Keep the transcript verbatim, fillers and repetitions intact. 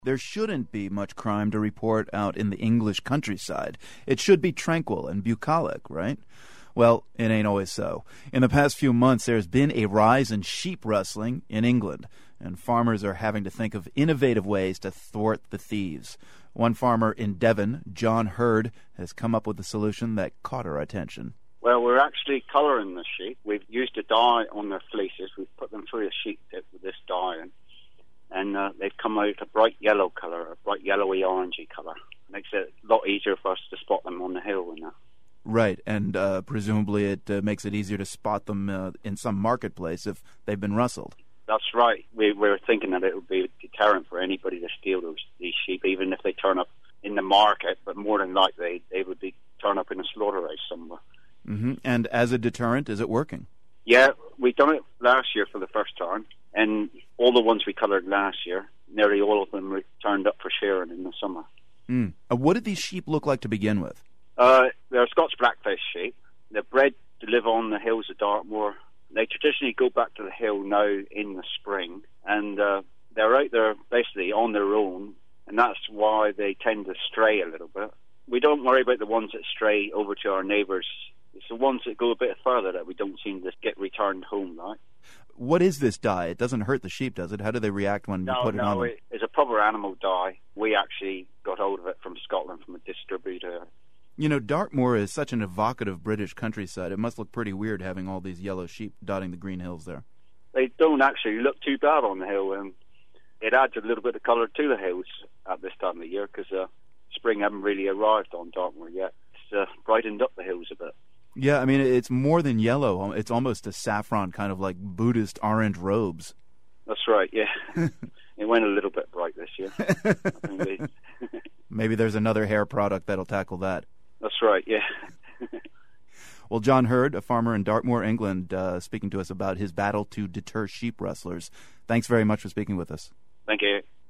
There shouldn't be much crime to report out in the English countryside. It should be tranquil and bucolic, right? Well, it ain't always so. In the past few months, there's been a rise in sheep rustling in England, and farmers are having to think of innovative ways to thwart the thieves. One farmer in Devon, John Hurd, has come up with a solution that caught our attention. Well, we're actually colouring the sheep. We've used a dye on their fleeces. We've put them through a sheep dip with this dye, and, and uh, they've come out a bright yellow colour, a bright yellowy orangey colour. Makes it a lot easier for us to spot them on the hill and that. Right, and uh, presumably it uh, makes it easier to spot them uh, in some marketplace if they've been rustled. That's right. We, we were thinking that it would be a deterrent for anybody to steal those these sheep, even if they turn up in the market, but more than likely they would be turn up in a slaughterhouse somewhere. Mm-hmm. And as a deterrent, is it working? Yeah, we done it last year for the first time, and all the ones we coloured last year, nearly all of them turned up for shearing in the summer. Mm. Uh, what did these sheep look like to begin with? Uh, they're Scots blackface sheep. They're bred to live on the hills of Dartmoor. They traditionally go back to the hill now in the spring, and uh, they're out there basically on their own, and that's why they tend to stray a little bit. We don't worry about the ones that stray over to our neighbours. It's the ones that go a bit further that we don't seem to get returned home, right? What is this dye? It doesn't hurt the sheep, does it? How do they react when no, you put it no, on them? No, it's a proper animal dye. We actually got hold of it from Scotland, from a distributor. You know, Dartmoor is such an evocative British countryside. It must look pretty weird having all these yellow sheep dotting the green hills there. They don't actually look too bad on the hill, and it adds a little bit of colour to the hills at this time of the year, because uh, spring hasn't really arrived on Dartmoor yet. It's uh, brightened up the hills a bit. Yeah, I mean, it's more than yellow. It's almost a saffron, kind of like Buddhist orange robes. That's right, yeah. It went a little bit bright this year. Maybe there's another hair product that'll tackle that. That's right, yeah. Well, John Hurd, a farmer in Dartmoor, England, uh, speaking to us about his battle to deter sheep rustlers. Thanks very much for speaking with us. Thank you.